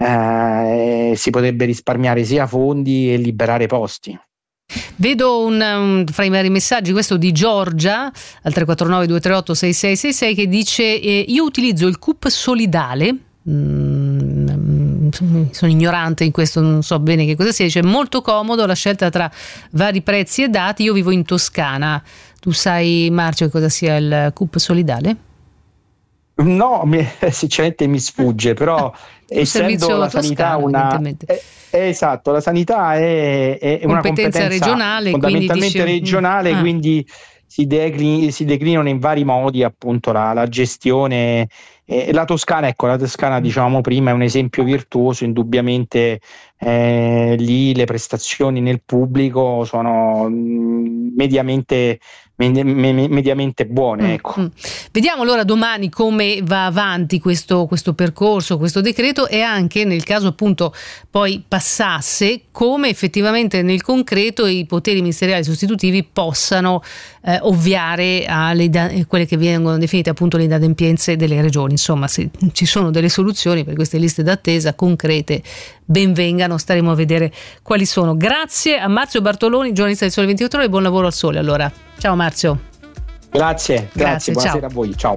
[SPEAKER 12] eh, si potrebbe risparmiare sia fondi e liberare posti.
[SPEAKER 3] Vedo un, un, fra i vari messaggi questo di Giorgia al tre quattro nove due tre otto sei sei sei sei che dice eh, io utilizzo il C U P solidale, mm, sono ignorante in questo, non so bene che cosa sia, dice molto comodo la scelta tra vari prezzi e dati, io vivo in Toscana. Tu sai, Marzio, che cosa sia il C U P solidale?
[SPEAKER 12] No, mi, sinceramente mi sfugge, però essendo la sanità una è, è esatto, la sanità è, è una competenza
[SPEAKER 3] regionale,
[SPEAKER 12] fondamentalmente
[SPEAKER 3] quindi dici,
[SPEAKER 12] regionale,
[SPEAKER 3] ah. quindi
[SPEAKER 12] si, declin, si declinano in vari modi appunto la, la gestione. Eh, la Toscana, ecco, la Toscana dicevamo prima è un esempio virtuoso, indubbiamente eh, lì le prestazioni nel pubblico sono mh, mediamente mediamente buone, ecco.
[SPEAKER 3] Mm-hmm. Vediamo allora domani come va avanti questo, questo percorso, questo decreto, e anche nel caso appunto poi passasse, come effettivamente nel concreto i poteri ministeriali sostitutivi possano eh, ovviare alle da- quelle che vengono definite appunto le inadempienze delle regioni. Insomma, se ci sono delle soluzioni per queste liste d'attesa concrete, ben vengano, staremo a vedere quali sono. Grazie a Marzio Bartoloni, giornalista del Sole ventiquattro Ore, e buon lavoro al Sole allora. Ciao Marzio.
[SPEAKER 12] Grazie, grazie, grazie, buonasera ciao. A voi, ciao.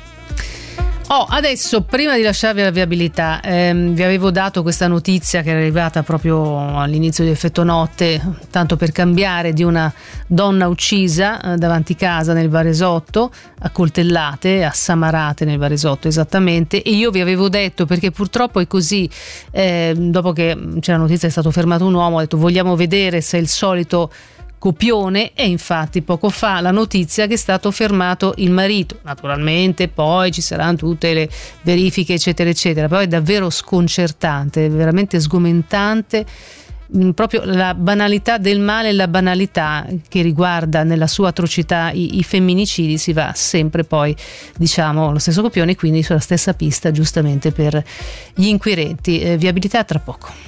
[SPEAKER 3] Oh, adesso prima di lasciarvi la viabilità, ehm, vi avevo dato questa notizia che è arrivata proprio all'inizio di Effetto Notte, tanto per cambiare, di una donna uccisa eh, davanti casa nel Varesotto, a coltellate, assamarate nel Varesotto esattamente, e io vi avevo detto, perché purtroppo è così, eh, dopo che c'è la notizia è stato fermato un uomo, ho detto vogliamo vedere se è il solito copione, e infatti poco fa la notizia che è stato fermato il marito. Naturalmente poi ci saranno tutte le verifiche eccetera eccetera, però è davvero sconcertante, veramente sgomentante, mh, proprio la banalità del male e la banalità che riguarda nella sua atrocità i, i femminicidi. Si va sempre poi, diciamo, lo stesso copione, quindi sulla stessa pista giustamente per gli inquirenti. Eh, viabilità tra poco.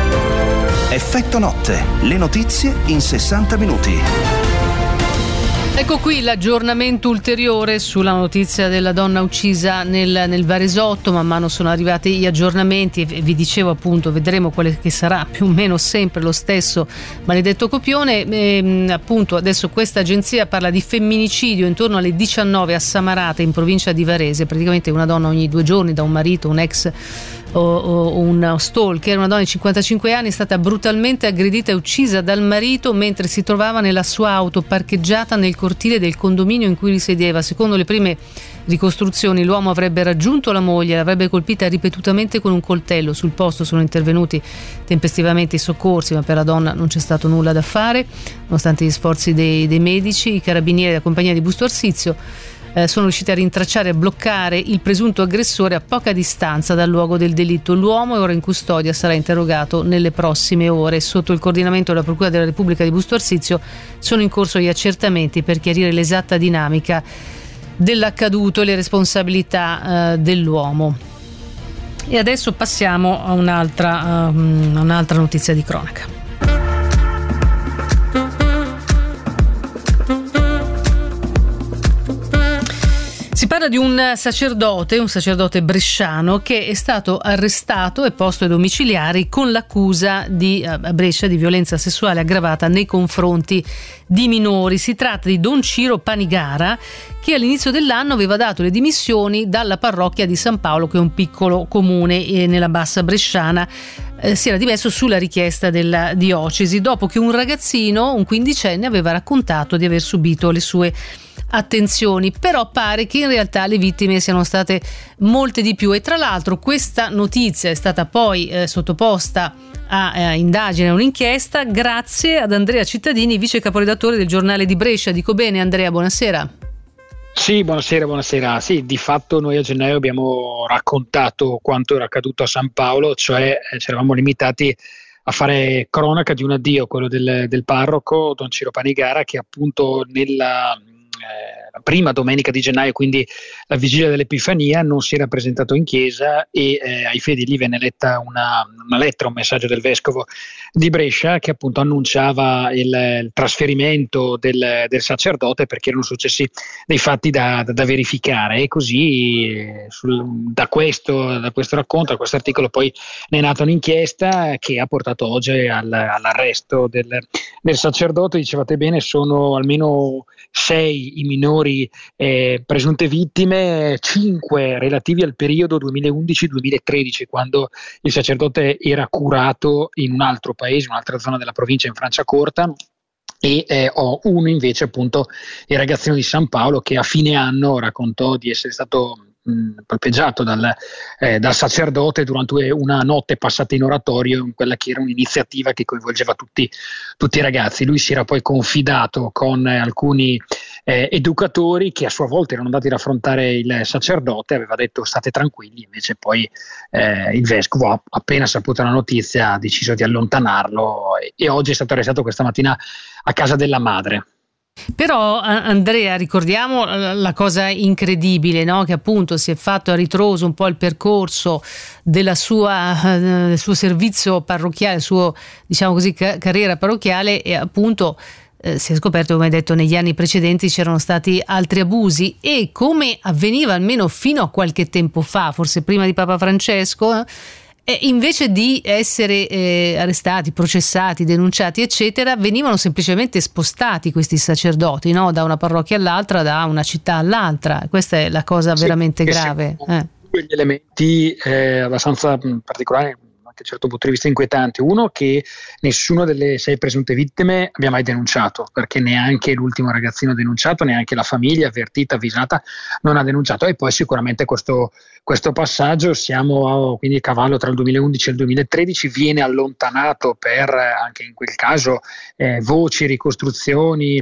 [SPEAKER 1] Effetto Notte, le notizie in sessanta minuti.
[SPEAKER 3] Ecco qui l'aggiornamento ulteriore sulla notizia della donna uccisa nel, nel Varesotto. Man mano sono arrivati gli aggiornamenti e vi dicevo appunto vedremo quale che sarà più o meno sempre lo stesso maledetto copione. E, appunto adesso questa agenzia parla di femminicidio intorno alle diciannove a Samarate in provincia di Varese, praticamente una donna ogni due giorni da un marito, un ex o, o un stalker. Una donna di cinquantacinque anni è stata brutalmente aggredita e uccisa dal marito mentre si trovava nella sua auto parcheggiata nel cortile del condominio in cui risiedeva. Secondo le prime ricostruzioni l'uomo avrebbe raggiunto la moglie, l'avrebbe colpita ripetutamente con un coltello. Sul posto sono intervenuti tempestivamente i soccorsi, ma per la donna non c'è stato nulla da fare nonostante gli sforzi dei, dei medici. I carabinieri della compagnia di Busto Arsizio eh, sono riusciti a rintracciare e bloccare il presunto aggressore a poca distanza dal luogo del delitto. L'uomo è ora in custodia, sarà interrogato nelle prossime ore. Sotto il coordinamento della Procura della Repubblica di Busto Arsizio sono in corso gli accertamenti per chiarire l'esatta dinamica dell'accaduto e le responsabilità eh, dell'uomo. E adesso passiamo a un'altra, um, a un'altra notizia di cronaca. Si parla di un sacerdote, un sacerdote bresciano che è stato arrestato e posto ai domiciliari con l'accusa di, a Brescia, di violenza sessuale aggravata nei confronti di minori. Si tratta di Don Ciro Panigara, che all'inizio dell'anno aveva dato le dimissioni dalla parrocchia di San Paolo, che è un piccolo comune eh, nella bassa bresciana. Eh, si era dimesso sulla richiesta della diocesi dopo che un ragazzino, un quindicenne, aveva raccontato di aver subito le sue attenzioni. Però pare che in realtà le vittime siano state molte di più, e tra l'altro questa notizia è stata poi eh, sottoposta a eh, indagine, a un'inchiesta, grazie ad Andrea Cittadini, vice caporedattore del Giornale di Brescia. Dico bene, Andrea? Buonasera.
[SPEAKER 14] Sì, buonasera, buonasera. Sì, di fatto noi a gennaio abbiamo raccontato quanto era accaduto a San Paolo, cioè eh, ci eravamo limitati a fare cronaca di un addio, quello del, del parroco Don Ciro Panigara, che appunto nella eh, la prima domenica di gennaio, quindi la vigilia dell'Epifania, non si era presentato in chiesa e eh, ai fedeli venne letta una, una lettera, un messaggio del vescovo di Brescia che appunto annunciava il, il trasferimento del, del sacerdote, perché erano successi dei fatti da, da, da verificare, e così eh, sul, da, questo, da questo racconto, da questo articolo poi ne è nata un'inchiesta che ha portato oggi al, all'arresto del, del sacerdote. Dicevate bene, sono almeno sei i minori eh, presunte vittime, cinque relativi al periodo duemilaundici duemilatredici, quando il sacerdote era curato in un altro paese, un'altra zona della provincia in Franciacorta, e eh, ho uno invece appunto il ragazzino di San Paolo che a fine anno raccontò di essere stato mh, palpeggiato dal, eh, dal sacerdote durante una notte passata in oratorio, in quella che era un'iniziativa che coinvolgeva tutti, tutti i ragazzi. Lui si era poi confidato con eh, alcuni Eh, educatori che a sua volta erano andati ad affrontare il sacerdote, aveva detto state tranquilli, invece poi eh, il vescovo, ha, appena saputo la notizia, ha deciso di allontanarlo e, e oggi è stato arrestato questa mattina a casa della madre.
[SPEAKER 3] Però Andrea, ricordiamo la cosa incredibile, no? Che appunto si è fatto a ritroso un po' il percorso della sua, del suo servizio parrocchiale, il suo, diciamo così, carriera parrocchiale, e appunto Eh, si è scoperto, come hai detto, negli anni precedenti c'erano stati altri abusi, e come avveniva almeno fino a qualche tempo fa, forse prima di Papa Francesco, eh, invece di essere eh, arrestati, processati, denunciati eccetera, venivano semplicemente spostati questi sacerdoti, no? Da una parrocchia all'altra, da una città all'altra. Questa è la cosa sì, veramente grave. Eh.
[SPEAKER 14] Quegli elementi eh, abbastanza particolari, che a un certo punto di vista inquietanti. Uno, che nessuna delle sei presunte vittime abbia mai denunciato, perché neanche l'ultimo ragazzino ha denunciato, neanche la famiglia avvertita, avvisata, non ha denunciato. E poi sicuramente questo, questo passaggio, siamo a, quindi a cavallo tra il duemilaundici e il duemilatredici, viene allontanato per, anche in quel caso, eh, voci, ricostruzioni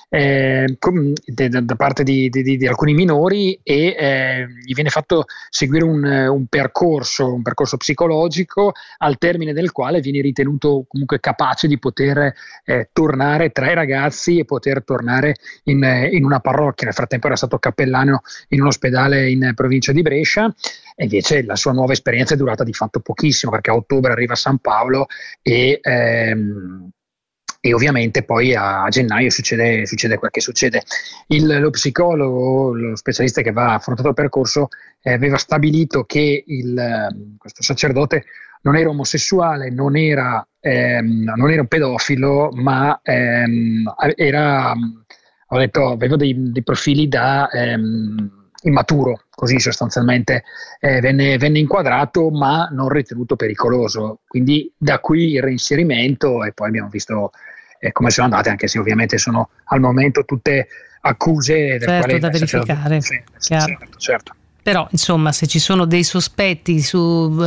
[SPEAKER 14] Eh, da, da parte di, di, di alcuni minori, e eh, gli viene fatto seguire un, un percorso, un percorso psicologico, al termine del quale viene ritenuto comunque capace di poter eh, tornare tra i ragazzi e poter tornare in, in una parrocchia. Nel frattempo era stato cappellano in un ospedale in provincia di Brescia, e invece la sua nuova esperienza è durata di fatto pochissimo, perché a ottobre arriva a San Paolo e ehm, e ovviamente poi a gennaio succede, succede quel che succede. Il, lo psicologo, lo specialista che aveva affrontato il percorso, eh, aveva stabilito che il, questo sacerdote non era omosessuale, non era, ehm, non era un pedofilo, ma ehm, era, ho detto, aveva dei, dei profili da ehm, immaturo, così sostanzialmente eh, venne, venne inquadrato ma non ritenuto pericoloso, quindi da qui il reinserimento e poi abbiamo visto eh, come sono andate, anche se ovviamente sono al momento tutte accuse del
[SPEAKER 3] certo,
[SPEAKER 14] quale
[SPEAKER 3] da verificare,
[SPEAKER 14] sì, certo, certo.
[SPEAKER 3] Però insomma, se ci sono dei sospetti su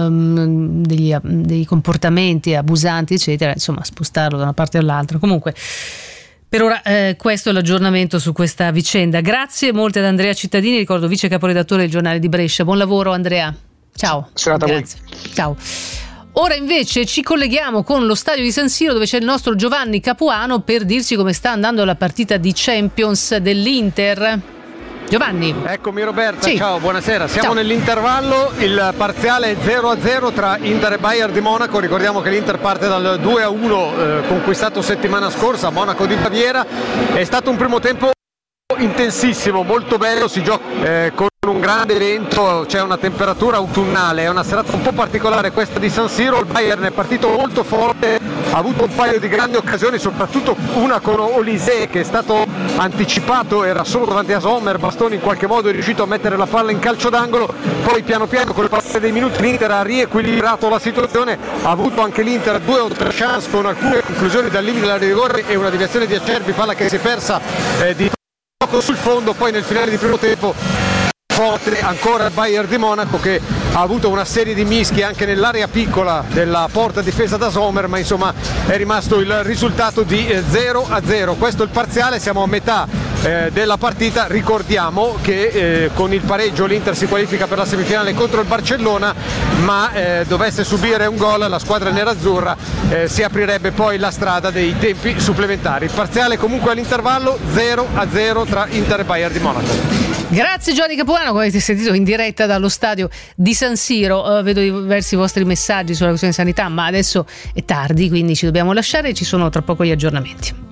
[SPEAKER 3] um, degli, dei comportamenti abusanti eccetera, insomma spostarlo da una parte all'altra. Comunque per ora eh, questo è l'aggiornamento su questa vicenda. Grazie molte ad Andrea Cittadini, ricordo vice caporedattore del Giornale di Brescia. Buon lavoro Andrea. Ciao. Grazie. Ciao. Ora invece ci colleghiamo con lo stadio di San Siro, dove c'è il nostro Giovanni Capuano per dirci come sta andando la partita di Champions dell'Inter. Giovanni.
[SPEAKER 10] Eccomi Roberta,
[SPEAKER 3] sì.
[SPEAKER 10] Ciao, buonasera. Siamo
[SPEAKER 3] Ciao.
[SPEAKER 10] Nell'intervallo, il parziale è zero a zero tra Inter e Bayern di Monaco. Ricordiamo che l'Inter parte dal due a uno eh, conquistato settimana scorsa a Monaco di Baviera. È stato un primo tempo intensissimo, molto bello, si gioca eh, con un grande vento, c'è una temperatura autunnale, è una serata un po' particolare questa di San Siro. Il Bayern è partito molto forte, ha avuto un paio di grandi occasioni, soprattutto una con Olise che è stato anticipato, era solo davanti a Sommer, Bastoni in qualche modo è riuscito a mettere la palla in calcio d'angolo, poi piano piano con il passare dei minuti l'Inter ha riequilibrato la situazione, ha avuto anche l'Inter due o tre chance con alcune conclusioni dal limite della rigore e una deviazione di Acerbi, palla che si è persa eh, di poco sul fondo. Poi nel finale di primo tempo forte ancora il Bayern di Monaco che ha avuto una serie di mischi anche nell'area piccola della porta difesa da Sommer, ma insomma è rimasto il risultato di zero a zero. Questo è il parziale, siamo a metà eh, della partita. Ricordiamo che eh, con il pareggio l'Inter si qualifica per la semifinale contro il Barcellona, ma eh, dovesse subire un gol la squadra nerazzurra eh, si aprirebbe poi la strada dei tempi supplementari. Il parziale comunque all'intervallo zero a zero tra Inter e Bayern di Monaco.
[SPEAKER 3] Grazie Giovanni Capuano, come avete sentito in diretta dallo stadio di San Siro. Uh, vedo diversi vostri messaggi sulla questione sanità, ma adesso è tardi, quindi ci dobbiamo lasciare e ci sono tra poco gli aggiornamenti.